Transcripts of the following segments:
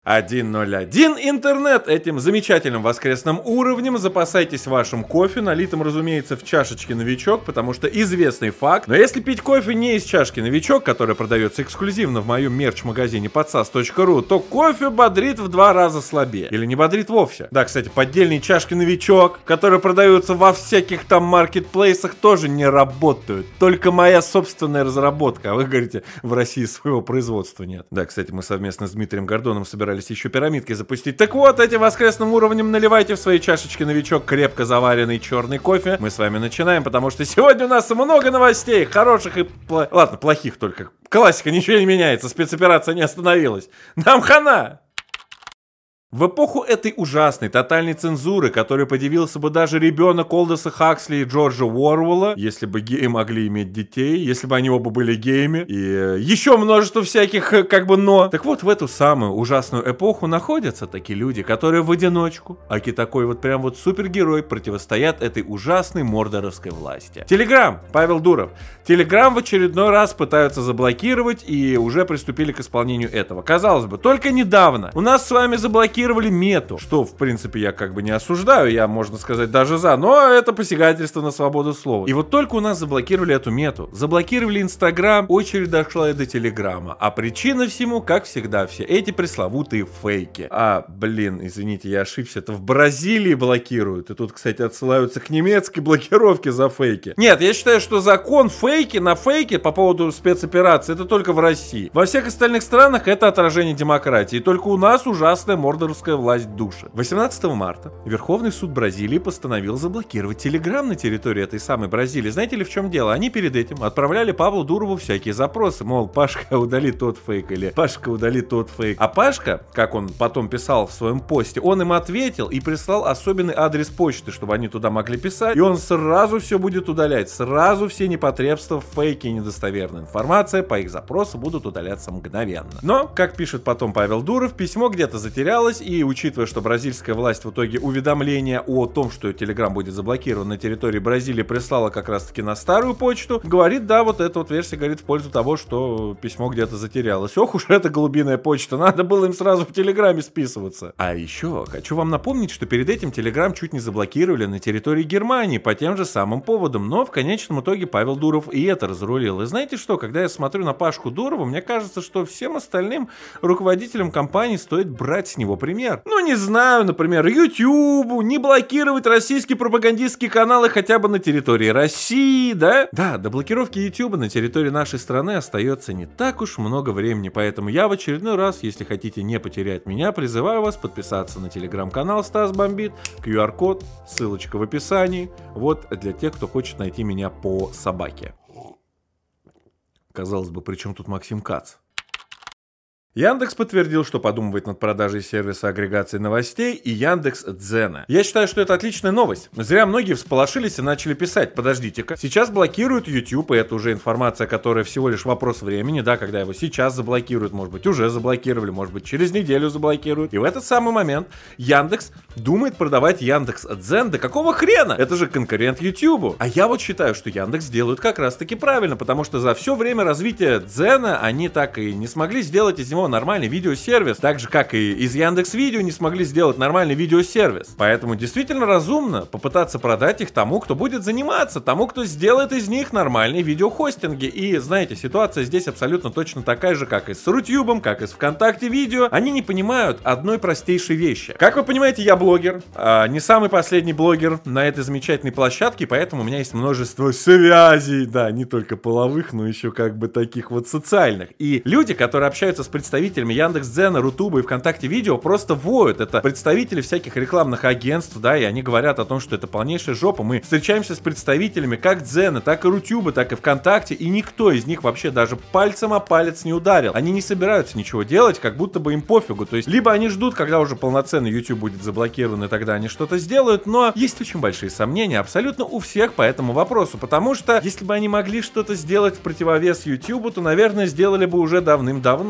101 интернет. Этим замечательным воскресным уровнем запасайтесь вашим кофе, налитым, разумеется, в чашечке «Новичок», потому что известный факт. Но если пить кофе не из чашки «Новичок», которая продается эксклюзивно в моем мерч-магазине podsas.ru, то кофе бодрит в 2 раза слабее. Или не бодрит вовсе. Да, кстати, поддельные чашки «Новичок», которые продаются во всяких там маркетплейсах, тоже не работают. Только моя собственная разработка. А вы говорите, в России своего производства нет. Да, кстати, мы совместно с Дмитрием Гордоном собирались еще пирамидкой запустить. Так вот, этим воскресным уровнем наливайте в свои чашечки «Новичок» крепко заваренный черный кофе. Мы с вами начинаем, потому что сегодня у нас много новостей, хороших и ладно, плохих только. Классика, ничего не меняется, спецоперация не остановилась. Нам хана! В эпоху этой ужасной, тотальной цензуры, которой подивился бы даже ребенок Олдоса Хаксли и Джорджа Уорвелла, если бы геи могли иметь детей, если бы они оба были геями, и еще множество всяких «но». Так вот, в эту самую ужасную эпоху находятся такие люди, которые в одиночку, аки такой вот прям вот супергерой, противостоят этой ужасной мордоровской власти. Телеграм, Павел Дуров. Телеграм в очередной раз пытаются заблокировать и уже приступили к исполнению этого. Казалось бы, только недавно у нас с вами заблокировали мету, что, в принципе, я как бы не осуждаю, я, можно сказать, даже за, но это посягательство на свободу слова. И вот только у нас заблокировали эту мету, заблокировали Инстаграм, очередь дошла и до Телеграма. А причина всему, как всегда, все эти пресловутые фейки. Извините, я ошибся, это в Бразилии блокируют, и тут, кстати, отсылаются к немецкой блокировке за фейки. Нет, я считаю, что закон фейки на фейки по поводу спецоперации, это только в России. Во всех остальных странах это отражение демократии, и только у нас ужасная мордоровская власть душит. 18 марта Верховный суд Бразилии постановил заблокировать Телеграм на территории этой самой Бразилии. Знаете ли, в чем дело? Они перед этим отправляли Павлу Дурову всякие запросы, мол, Пашка, удали тот фейк, или Пашка, удали тот фейк. А Пашка, как он потом писал в своем посте, он им ответил и прислал особенный адрес почты, чтобы они туда могли писать, и он сразу все будет удалять, сразу все непотребства, фейки и недостоверная информация по их запросу будут удаляться мгновенно. Но, как пишет потом Павел Дуров, письмо где-то затерялось, и учитывая, что бразильская власть в итоге уведомление о том, что Telegram будет заблокирован на территории Бразилии, прислала как раз-таки на старую почту, говорит, да, вот эта вот версия говорит в пользу того, что письмо где-то затерялось. Ох уж эта голубиная почта, надо было им сразу в Телеграме списываться. А еще хочу вам напомнить, что перед этим Telegram чуть не заблокировали на территории Германии по тем же самым поводам, но в конечном итоге Павел Дуров и это разрулил. И знаете что, когда я смотрю на Пашку Дурова, мне кажется, что всем остальным руководителям компании стоит брать с него пример. Ну, не знаю, например, Ютубу не блокировать российские пропагандистские каналы хотя бы на территории России, да? Да, до блокировки Ютуба на территории нашей страны остается не так уж много времени, поэтому я в очередной раз, если хотите не потерять меня, призываю вас подписаться на телеграм-канал Стас Бомбит, QR-код, ссылочка в описании, вот для тех, кто хочет найти меня по собаке. Казалось бы, при чем тут Максим Кац? Яндекс подтвердил, что подумывает над продажей сервиса агрегации новостей и Яндекс.Дзена. Я считаю, что это отличная новость. Зря многие всполошились и начали писать: подождите-ка, сейчас блокируют YouTube, и это уже информация, которая всего лишь вопрос времени, да, когда его сейчас заблокируют, может быть, уже заблокировали, может быть, через неделю заблокируют. И в этот самый момент Яндекс думает продавать Яндекс.Дзен. Да какого хрена? Это же конкурент YouTube. А я вот считаю, что Яндекс делают как раз-таки правильно, потому что за все время развития Дзена они так и не смогли сделать из него нормальный видеосервис, так же как и из Яндекс.Видео не смогли сделать нормальный видеосервис. Поэтому действительно разумно попытаться продать их тому, кто будет заниматься, тому, кто сделает из них нормальные видеохостинги. И знаете, ситуация здесь абсолютно точно такая же, как и с Рутюбом, как и с ВКонтакте Видео. Они не понимают одной простейшей вещи. Как вы понимаете, я блогер, не самый последний блогер на этой замечательной площадке, поэтому у меня есть множество связей, да, не только половых, но еще как бы таких вот социальных. И люди, которые общаются с представителями Яндекс.Дзена, Рутуба и ВКонтакте Видео, просто воют. Это представители всяких рекламных агентств, да, и они говорят о том, что это полнейшая жопа. Мы встречаемся с представителями как Дзена, так и Рутуба, так и ВКонтакте, и никто из них вообще даже пальцем о палец не ударил. Они не собираются ничего делать, как будто бы им пофигу. То есть, либо они ждут, когда уже полноценный YouTube будет заблокирован, и тогда они что-то сделают, но есть очень большие сомнения абсолютно у всех по этому вопросу, потому что если бы они могли что-то сделать в противовес YouTube, то, наверное, сделали бы уже давным-давно. И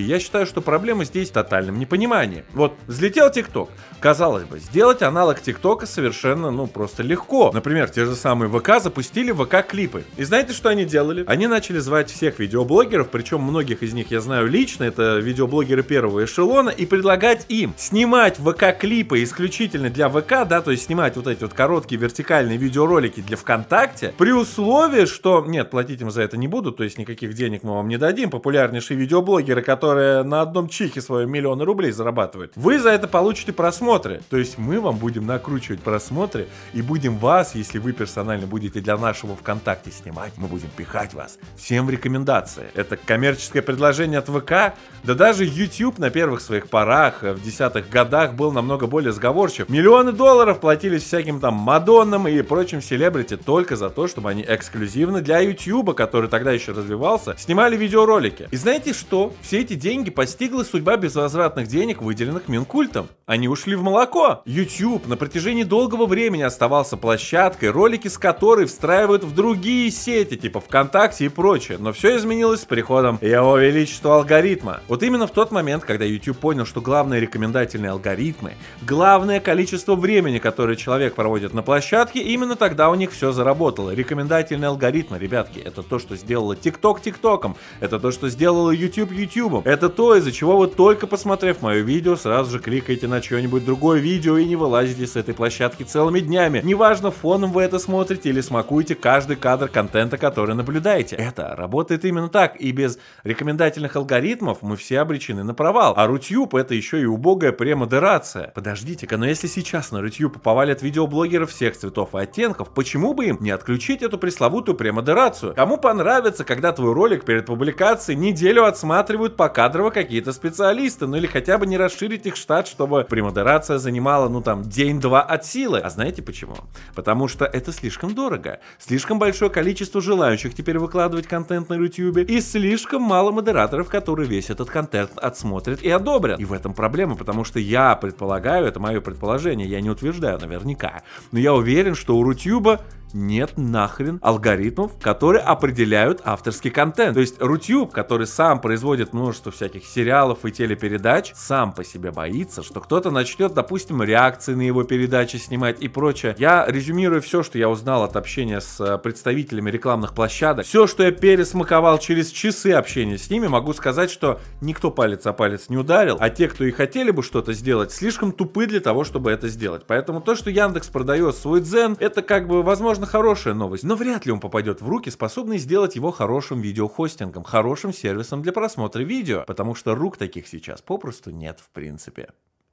Я считаю, что проблема здесь в тотальном непонимании. Вот, взлетел ТикТок. Казалось бы, сделать аналог ТикТока совершенно, просто легко. Например, те же самые ВК запустили ВК-клипы. И знаете, что они делали? Они начали звать всех видеоблогеров, причем многих из них я знаю лично, это видеоблогеры первого эшелона, и предлагать им снимать ВК-клипы исключительно для ВК, да, то есть снимать вот эти вот короткие вертикальные видеоролики для ВКонтакте, при условии, что, нет, платить им за это не будут, то есть никаких денег мы вам не дадим, популярнейшие видеоблогеры, которые на одном чихе свои миллионы рублей зарабатывают, вы за это получите просмотры, то есть мы вам будем накручивать просмотры и будем вас, если вы персонально будете для нашего ВКонтакте снимать, мы будем пихать вас всем в рекомендации. Это коммерческое предложение от ВК, да даже YouTube на первых своих порах в 10-х годах был намного более сговорчив. Миллионы долларов платились всяким там Мадоннам и прочим селебрити только за то, чтобы они эксклюзивно для YouTube, который тогда еще развивался, снимали видеоролики. И знаете что? Все эти деньги постигла судьба безвозвратных денег, выделенных Минкультом. Они ушли в молоко. YouTube на протяжении долгого времени оставался площадкой, ролики с которой встраивают в другие сети, типа ВКонтакте и прочее. Но все изменилось с приходом Его Величества алгоритма. Вот именно в тот момент, когда YouTube понял, что главные рекомендательные алгоритмы, главное количество времени, которое человек проводит на площадке, именно тогда у них все заработало. Рекомендательные алгоритмы, ребятки, это то, что сделало TikTok ТикТоком, это то, что сделало YouTube Ютубом, это то, из-за чего вы только посмотрев мое видео, сразу же кликаете на чье-нибудь другое видео и не вылазите с этой площадки целыми днями. Неважно, фоном вы это смотрите или смакуете каждый кадр контента, который наблюдаете. Это работает именно так, и без рекомендательных алгоритмов мы все обречены на провал. А Рутюб — это еще и убогая премодерация. Подождите-ка, но если сейчас на Рутюб повалят видеоблогеров всех цветов и оттенков, почему бы им не отключить эту пресловутую премодерацию? Кому понравится, когда твой ролик перед публикацией неделю отсматривают покадрово какие-то специалисты, ну или хотя бы не расширить их штат, чтобы премодерация занимала, день-два от силы. А знаете почему? Потому что это слишком дорого. Слишком большое количество желающих теперь выкладывать контент на Ютубе и слишком мало модераторов, которые весь этот контент отсмотрят и одобрят. И в этом проблема, потому что я предполагаю, это мое предположение, я не утверждаю наверняка, но я уверен, что у Рутюба нет нахрен алгоритмов, которые определяют авторский контент. То есть Рутюб, который сам производит множество всяких сериалов и телепередач, сам по себе боится, что кто-то начнет, допустим, реакции на его передачи снимать и прочее. Я резюмирую все, что я узнал от общения с представителями рекламных площадок, все, что я пересмаковал через часы общения с ними, могу сказать, что никто палец о палец не ударил, а те, кто и хотели бы что-то сделать, слишком тупы для того, чтобы это сделать. Поэтому то, что Яндекс продает свой Дзен, это возможно, хорошая новость, но вряд ли он попадет в руки, способные сделать его хорошим видеохостингом, хорошим сервисом для просмотра видео, потому что рук таких сейчас попросту нет в принципе.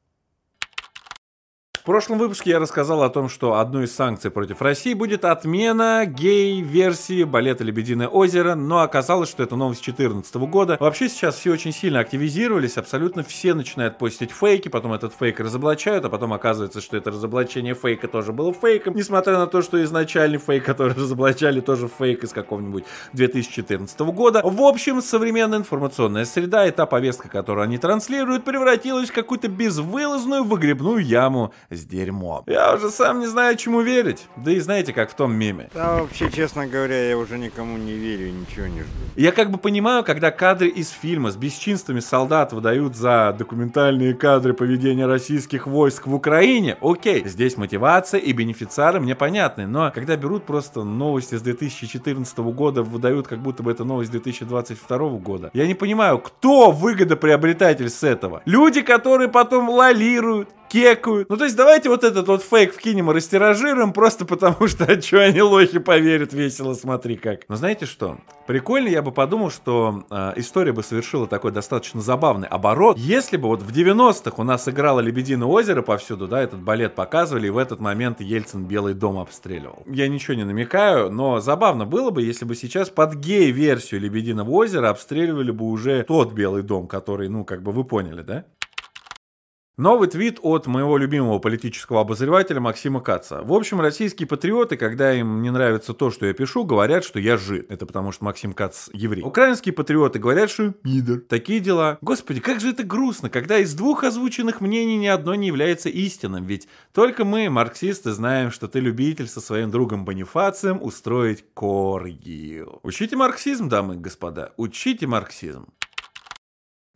В прошлом выпуске я рассказал о том, что одной из санкций против России будет отмена гей-версии балета «Лебединое озеро», но оказалось, что это новость 2014 года. Вообще сейчас все очень сильно активизировались, абсолютно все начинают постить фейки, потом этот фейк разоблачают, а потом оказывается, что это разоблачение фейка тоже было фейком, несмотря на то, что изначальный фейк, который разоблачали, тоже фейк из какого-нибудь 2014 года. В общем, современная информационная среда и та повестка, которую они транслируют, превратилась в какую-то безвылазную выгребную яму с дерьмом. Я уже сам не знаю, чему верить. Да и знаете, как в том меме. Да, вообще, честно говоря, я уже никому не верю и ничего не жду. Я понимаю, когда кадры из фильма с бесчинствами солдат выдают за документальные кадры поведения российских войск в Украине, окей, здесь мотивация и бенефициары мне понятны, но когда берут просто новости с 2014 года, выдают как будто бы это новость 2022 года, я не понимаю, кто выгодоприобретатель с этого? Люди, которые потом лолируют, кекают. То есть давайте вот этот вот фейк вкинем и растиражируем, просто потому что, а чё они лохи поверят, весело, смотри как. Но знаете что? Прикольно, я бы подумал, что история бы совершила такой достаточно забавный оборот, если бы вот в 90-х у нас играло «Лебединое озеро» повсюду, да, этот балет показывали, и в этот момент Ельцин Белый дом обстреливал. Я ничего не намекаю, но забавно было бы, если бы сейчас под гей-версию «Лебединого озера» обстреливали бы уже тот Белый дом, который, вы поняли, да? Новый твит от моего любимого политического обозревателя Максима Каца. В общем, российские патриоты, когда им не нравится то, что я пишу, говорят, что я жид. Это потому, что Максим Кац еврей. Украинские патриоты говорят, что я пидор. Такие дела. Господи, как же это грустно, когда из двух озвученных мнений ни одно не является истинным. Ведь только мы, марксисты, знаем, что ты любитель со своим другом Бонифацием устроить коргию. Учите марксизм, дамы и господа. Учите марксизм.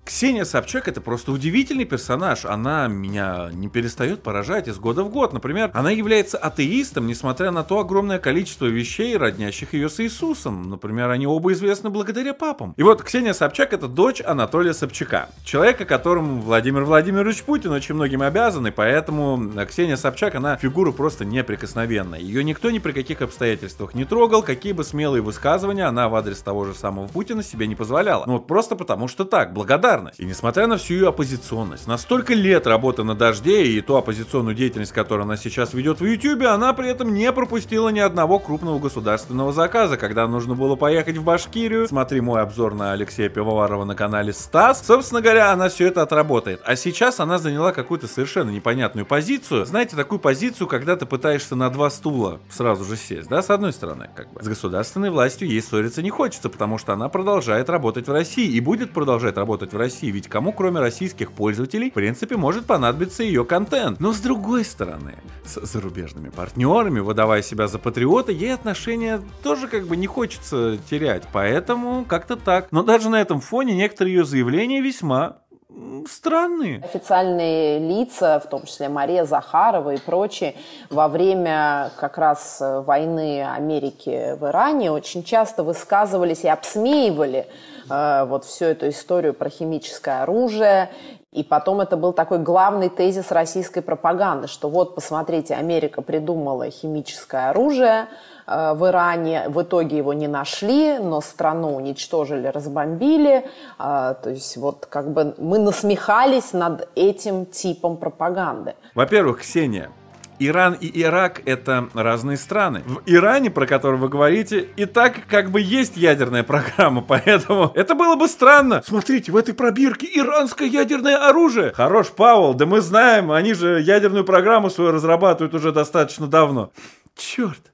Ксения Собчак — это просто удивительный персонаж. Она меня не перестает поражать из года в год. Например, она является атеистом, несмотря на то огромное количество вещей, роднящих ее с Иисусом. Например, они оба известны благодаря папам. И вот Ксения Собчак — это дочь Анатолия Собчака, человека, которому Владимир Владимирович Путин очень многим обязан, и поэтому Ксения Собчак, она фигура просто неприкосновенная. Ее никто ни при каких обстоятельствах не трогал, какие бы смелые высказывания она в адрес того же самого Путина себе не позволяла. Ну вот просто потому что так, благодарность. И несмотря на всю ее оппозиционность, на столько лет работы на «Дожде» и ту оппозиционную деятельность, которую она сейчас ведет в Ютубе, она при этом не пропустила ни одного крупного государственного заказа. Когда нужно было поехать в Башкирию, смотри мой обзор на Алексея Пивоварова на канале Стас, собственно говоря, она все это отработает. А сейчас она заняла какую-то совершенно непонятную позицию. Знаете, такую позицию, когда ты пытаешься на два стула сразу же сесть, да, с одной стороны, как бы. С государственной властью ей ссориться не хочется, потому что она продолжает работать в России и будет продолжать работать в России, ведь кому, кроме российских пользователей, в принципе, может понадобиться ее контент. Но с другой стороны, с зарубежными партнерами, выдавая себя за патриота, ей отношения тоже как бы не хочется терять, поэтому как-то так. Но даже на этом фоне некоторые ее заявления весьма странные. Официальные лица, в том числе Мария Захарова и прочие, во время как раз войны Америки в Иране очень часто высказывались и обсмеивали вот всю эту историю про химическое оружие. И потом это был такой главный тезис российской пропаганды, что вот, посмотрите, Америка придумала химическое оружие в Иране, в итоге его не нашли, но страну уничтожили, разбомбили. То есть вот как бы мы насмехались над этим типом пропаганды. Во-первых, Ксения, Иран и Ирак — это разные страны. В Иране, про который вы говорите, и так как бы есть ядерная программа, поэтому это было бы странно. Смотрите, в этой пробирке иранское ядерное оружие. Хорош, Пауэлл, да мы знаем, они же ядерную программу свою разрабатывают уже достаточно давно. Черт.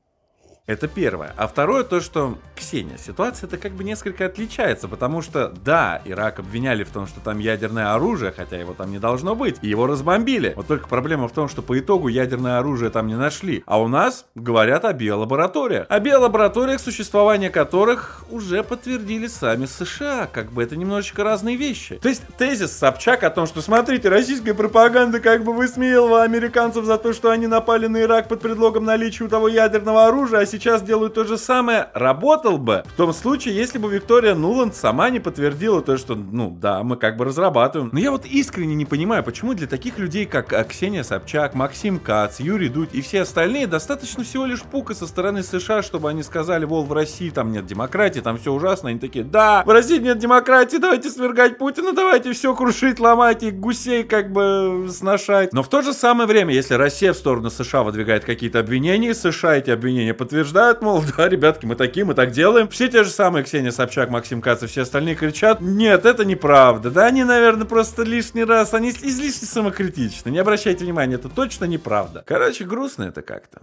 Это первое. А второе то, что, Ксения, ситуация-то как бы несколько отличается, потому что, да, Ирак обвиняли в том, что там ядерное оружие, хотя его там не должно быть, и его разбомбили. Вот только проблема в том, что по итогу ядерное оружие там не нашли. А у нас говорят о биолабораториях. О биолабораториях, существование которых уже подтвердили сами США. Как бы это немножечко разные вещи. То есть тезис Собчак о том, что, смотрите, российская пропаганда как бы высмеяла американцев за то, что они напали на Ирак под предлогом наличия у того ядерного оружия, а сейчас делают то же самое, работал бы в том случае, если бы Виктория Нуланд сама не подтвердила то, что, ну да, мы как бы разрабатываем. Но я вот искренне не понимаю, почему для таких людей, как Ксения Собчак, Максим Кац, Юрий Дудь и все остальные, достаточно всего лишь пука со стороны США, чтобы они сказали, мол, в России там нет демократии, там все ужасно. Они такие, да, в России нет демократии, давайте свергать Путина, давайте все крушить, ломать и гусей как бы сношать. Но в то же самое время, если Россия в сторону США выдвигает какие-то обвинения, США эти обвинения подтверждают, мол, да, ребятки, мы такие, мы так делаем. Все те же самые Ксения Собчак, Максим Кац и все остальные кричат, нет, это неправда. Да, они, наверное, просто лишний раз, они излишне самокритичны. Не обращайте внимания, это точно неправда. Короче, грустно это как-то.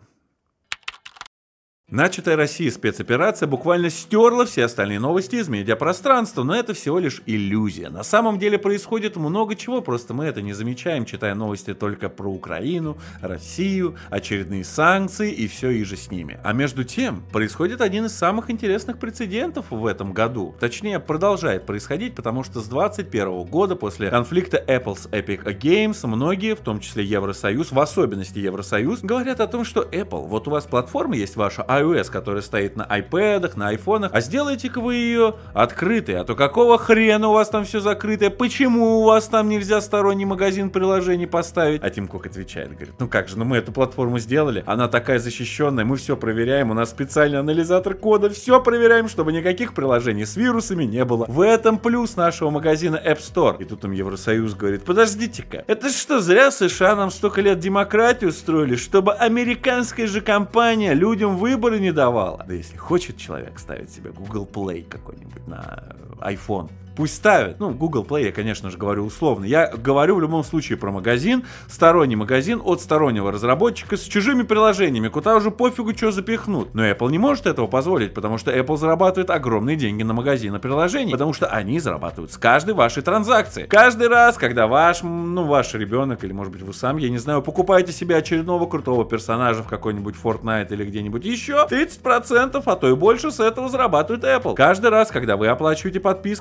Начатая Россией спецоперация буквально стерла все остальные новости из медиапространства, но это всего лишь иллюзия. На самом деле происходит много чего, просто мы это не замечаем, читая новости только про Украину, Россию, очередные санкции и все иже с ними. А между тем, происходит один из самых интересных прецедентов в этом году. Точнее, продолжает происходить, потому что с 2021 года, после конфликта Apple с Epic Games, многие, в том числе Евросоюз, в особенности Евросоюз, говорят о том, что Apple, вот у вас платформа есть ваша iOS, которая стоит на iPad'ах, на айфонах, а сделайте-ка вы ее открытой, а то какого хрена у вас там все закрытое, почему у вас там нельзя сторонний магазин приложений поставить? А Тим Кук отвечает, говорит, ну как же, ну мы эту платформу сделали, она такая защищенная, мы все проверяем, у нас специальный анализатор кода, все проверяем, чтобы никаких приложений с вирусами не было. В этом плюс нашего магазина App Store. И тут им Евросоюз говорит, подождите-ка, это что, зря США нам столько лет демократию строили, чтобы американская же компания людям выборы не давала. Да если хочет человек ставить себе Google Play какой-нибудь на iPhone, пусть ставит. Ну, Google Play я, конечно же, говорю условно. Я говорю в любом случае про магазин, сторонний магазин от стороннего разработчика с чужими приложениями, куда уже пофигу, что запихнут. Но Apple не может этого позволить, потому что Apple зарабатывает огромные деньги на магазины приложений, потому что они зарабатывают с каждой вашей транзакции. Каждый раз, когда ваш ребенок, или, может быть, вы сам, я не знаю, покупаете себе очередного крутого персонажа в какой-нибудь Fortnite или где-нибудь еще, 30%, а то и больше с этого зарабатывает Apple. Каждый раз, когда вы оплачиваете подписку Spotify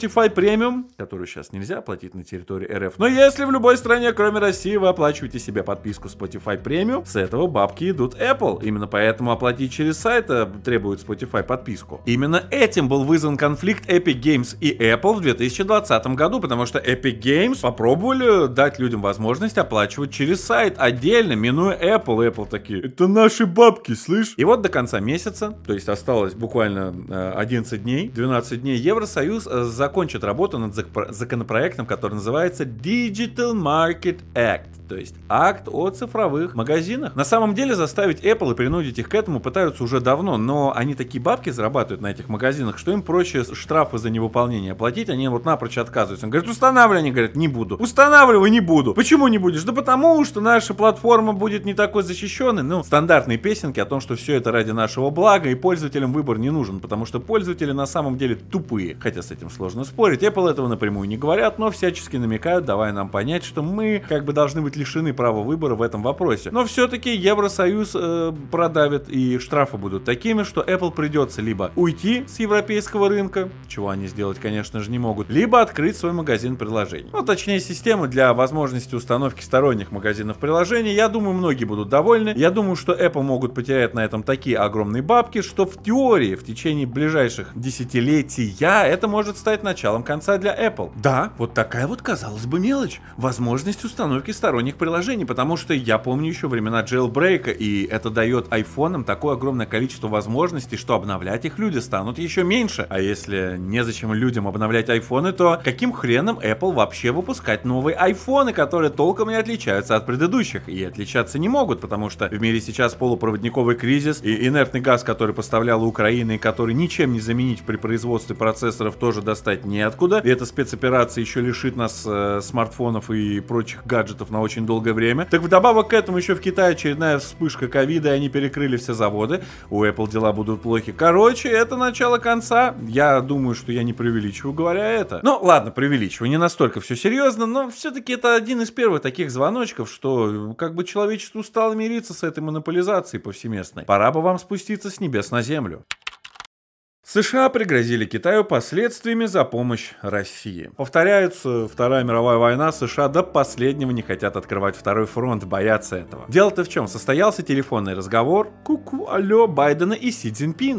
Spotify Premium, которую сейчас нельзя оплатить на территории РФ. Но если в любой стране, кроме России, вы оплачиваете себе подписку Spotify Premium, с этого бабки идут Apple. Именно поэтому оплатить через сайт требует Spotify подписку. Именно этим был вызван конфликт Epic Games и Apple в 2020 году, потому что Epic Games попробовали дать людям возможность оплачивать через сайт отдельно, минуя Apple. И Apple такие: это наши бабки, слышь? И вот до конца месяца, то есть осталось буквально 11 дней, 12 дней, Евросоюз закончит работу над законопроектом, который называется Digital Market Act, то есть акт о цифровых магазинах. На самом деле заставить Apple и принудить их к этому пытаются уже давно, но они такие бабки зарабатывают на этих магазинах, что им проще штрафы за невыполнение платить, они вот напрочь отказываются. Он говорит: устанавливай, они говорят: не буду. Устанавливай, не буду. Почему не будешь? Да потому что наша платформа будет не такой защищенной. Ну, стандартные песенки о том, что все это ради нашего блага, и пользователям выбор не нужен, потому что пользователи на самом деле тупые. Хотя с этим сложно спорить. Apple этого напрямую не говорят, но всячески намекают, давая нам понять, что мы как бы должны быть лишены права выбора в этом вопросе. Но все-таки Евросоюз продавит, и штрафы будут такими, что Apple придется либо уйти с европейского рынка, чего они сделать, конечно же, не могут, либо открыть свой магазин приложений. Ну, точнее, систему для возможности установки сторонних магазинов приложений. Я думаю, многие будут довольны. Я думаю, что Apple могут потерять на этом такие огромные бабки, что в теории в течение ближайших десятилетия это может стать началом конца для Apple. Да, вот такая вот, казалось бы, мелочь. Возможность установки сторонних приложений, потому что я помню еще времена джейлбрейка, и это дает айфонам такое огромное количество возможностей, что обновлять их люди станут еще меньше. А если незачем людям обновлять айфоны, то каким хреном Apple вообще выпускать новые айфоны, которые толком не отличаются от предыдущих? И отличаться не могут, потому что в мире сейчас полупроводниковый кризис, и инертный газ, который поставляла Украина, и который ничем не заменить при производстве процессоров, тоже достать неоткуда. И эта спецоперация еще лишит нас смартфонов и прочих гаджетов на очень долгое время. Так вдобавок к этому еще в Китае очередная вспышка ковида, и они перекрыли все заводы. У Apple дела будут плохи. Короче, это начало конца. Я думаю, что я не преувеличиваю, говоря это. Ну, ладно, преувеличиваю. Не настолько все серьезно, но все-таки это один из первых таких звоночков, что как бы человечество устало мириться с этой монополизацией повсеместной. Пора бы вам спуститься с небес на землю. США пригрозили Китаю последствиями за помощь России. Повторяется Вторая мировая война, США до последнего не хотят открывать второй фронт, боятся этого. Дело-то в чем? Состоялся телефонный разговор алло, Байдена и Си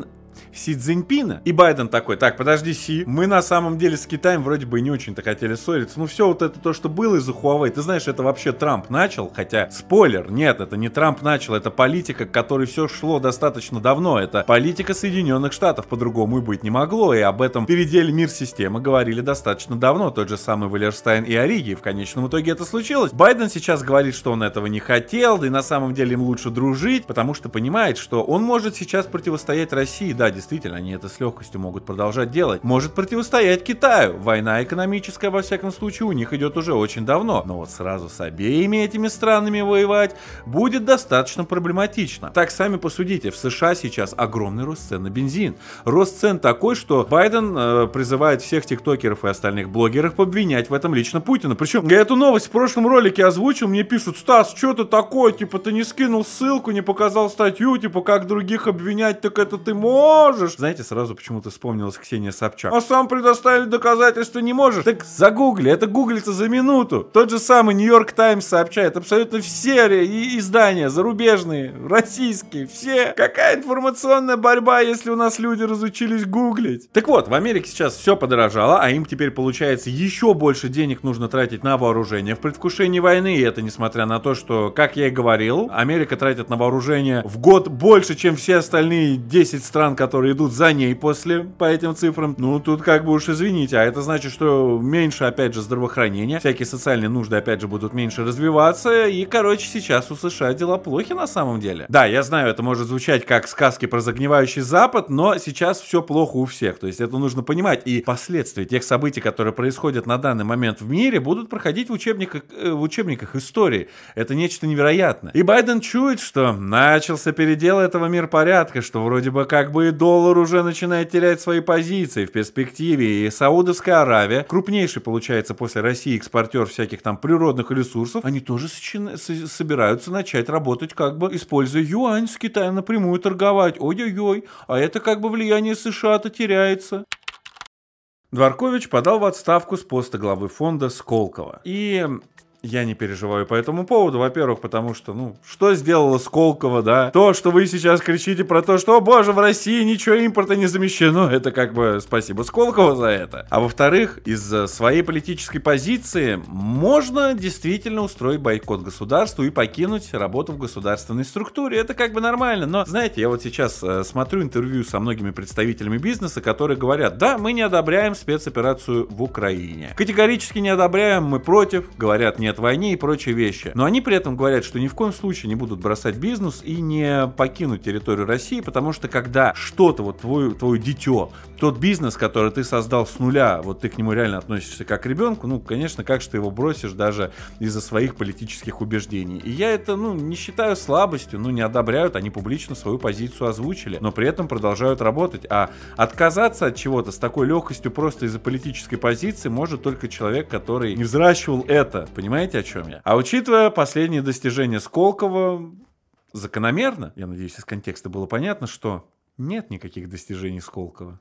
Цзиньпина. И Байден такой: так, подожди, Си, мы на самом деле с Китаем вроде бы не очень-то хотели ссориться. Ну все вот это то, что было из-за Huawei, ты знаешь, это вообще Трамп начал, хотя, спойлер, нет, это не Трамп начал, это политика, к которой все шло достаточно давно, это политика Соединенных Штатов, по-другому и быть не могло, и об этом переделе мир системы говорили достаточно давно, тот же самый Валерстайн и Ориги, и в конечном итоге это случилось. Байден сейчас говорит, что он этого не хотел, да и на самом деле им лучше дружить, потому что понимает, что он может сейчас противостоять России, да, действительно, они это с легкостью могут продолжать делать. Может противостоять Китаю. Война экономическая, во всяком случае, у них идет уже очень давно. Но вот сразу с обеими этими странами воевать будет достаточно проблематично. Так, сами посудите, в США сейчас огромный рост цен на бензин. Рост цен такой, что Байден призывает всех тиктокеров и остальных блогеров обвинять в этом лично Путина. Причем я эту новость в прошлом ролике озвучил, мне пишут: Стас, что ты такой? Типа, ты не скинул ссылку, не показал статью, типа, как других обвинять, так это ты можешь. Знаете, сразу почему-то вспомнилась Ксения Собчак. А сам предоставить доказательства не можешь? Так загугли, это гуглится за минуту. Тот же самый Нью-Йорк Таймс сообщает, абсолютно все издания, зарубежные, российские, все. Какая информационная борьба, если у нас люди разучились гуглить? Так вот, в Америке сейчас все подорожало, а им теперь, получается, еще больше денег нужно тратить на вооружение в предвкушении войны, и это несмотря на то, что, как я и говорил, Америка тратит на вооружение в год больше, чем все остальные 10 стран, которые идут за ней по этим цифрам. Ну, тут как бы уж извините, а это значит, что меньше, опять же, здравоохранения, всякие социальные нужды, опять же, будут меньше развиваться, и, короче, сейчас у США дела плохи на самом деле. Да, я знаю, это может звучать как сказки про загнивающий Запад, но сейчас все плохо у всех, то есть это нужно понимать, и последствия тех событий, которые происходят на данный момент в мире, будут проходить в учебниках истории. Это нечто невероятное. И Байден чует, что начался передел этого мирпорядка, что вроде бы как бы и доллар уже начинает терять свои позиции в перспективе, и Саудовская Аравия, крупнейший, получается, после России экспортер всяких там природных ресурсов, они тоже собираются начать работать, как бы используя юань с Китаем напрямую торговать. Ой-ой-ой, а это как бы влияние США-то теряется. Дворкович подал в отставку с поста главы фонда Сколково. И я не переживаю по этому поводу. Во-первых, потому что, что сделало Сколково, да? То, что вы сейчас кричите про то, что, о боже, в России ничего импорта не замещено, это как бы спасибо Сколково за это. А во-вторых, из-за своей политической позиции можно действительно устроить бойкот государству и покинуть работу в государственной структуре. Это как бы нормально. Но, знаете, я вот сейчас смотрю интервью со многими представителями бизнеса, которые говорят, да, мы не одобряем спецоперацию в Украине. Категорически не одобряем, мы против, говорят, нет войне и прочие вещи. Но они при этом говорят, что ни в коем случае не будут бросать бизнес и не покинуть территорию России, потому что когда что-то, вот твое дитё, тот бизнес, который ты создал с нуля, вот ты к нему реально относишься как к ребенку, конечно, как же ты его бросишь даже из-за своих политических убеждений. И я это, не считаю слабостью, не одобряют, они публично свою позицию озвучили, но при этом продолжают работать. А отказаться от чего-то с такой легкостью просто из-за политической позиции может только человек, который не взращивал это, понимаете, о чем я? А учитывая последние достижения Сколково, закономерно, я надеюсь, из контекста было понятно, что нет никаких достижений Сколково.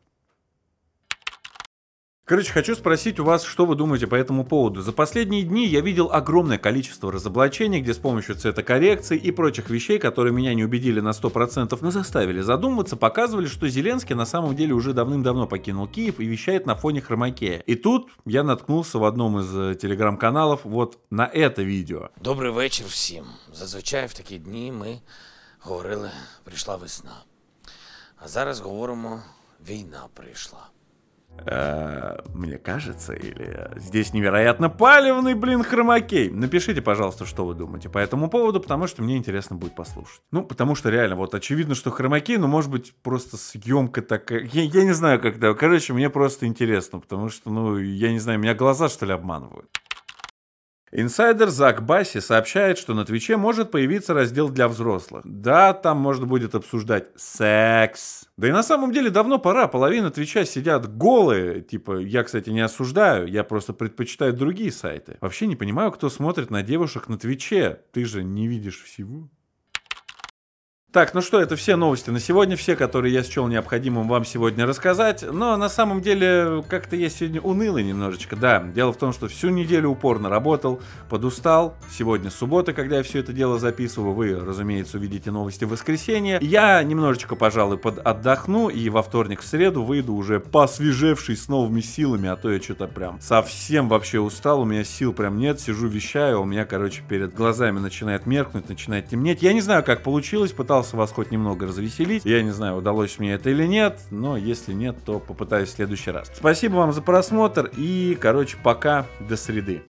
Короче, хочу спросить у вас, что вы думаете по этому поводу. За последние дни я видел огромное количество разоблачений, где с помощью цветокоррекции и прочих вещей, которые меня не убедили на 100%, но заставили задумываться, показывали, что Зеленский на самом деле уже давным-давно покинул Киев и вещает на фоне хромакея. И тут я наткнулся в одном из телеграм-каналов вот на это видео. Добрий вечір всім. Зазвичай в такі дні ми говорили, прийшла весна. А зараз говоримо, війна прийшла. Мне кажется, или здесь невероятно палевный, хромакей. Напишите, пожалуйста, что вы думаете по этому поводу, потому что мне интересно будет послушать. Потому что реально, вот очевидно, что хромакей, может быть, просто съемка такая. Я не знаю, когда. Короче, мне просто интересно, потому что, я не знаю, меня глаза, что ли, обманывают. Инсайдер Зак Басси сообщает, что на Твиче может появиться раздел для взрослых. Да, там можно будет обсуждать секс. Да и на самом деле давно пора, половина Твича сидят голые. Я, кстати, не осуждаю, я просто предпочитаю другие сайты. Вообще не понимаю, кто смотрит на девушек на Твиче. Ты же не видишь всего. Так, что это все новости на сегодня, все, которые я счел необходимым вам сегодня рассказать, но на самом деле как-то я сегодня унылый немножечко, да. Дело в том, что всю неделю упорно работал, подустал, сегодня суббота, когда я все это дело записываю, вы, разумеется, увидите новости в воскресенье. Я немножечко, пожалуй, отдохну и во вторник, в среду выйду уже посвежевший с новыми силами, а то я что-то прям совсем вообще устал, у меня сил прям нет, сижу вещаю, у меня, перед глазами начинает меркнуть, начинает темнеть. Я не знаю, как получилось, пытался вас хоть немного развеселить. Я не знаю, удалось мне это или нет, но если нет, то попытаюсь в следующий раз. Спасибо вам за просмотр и, пока, до среды.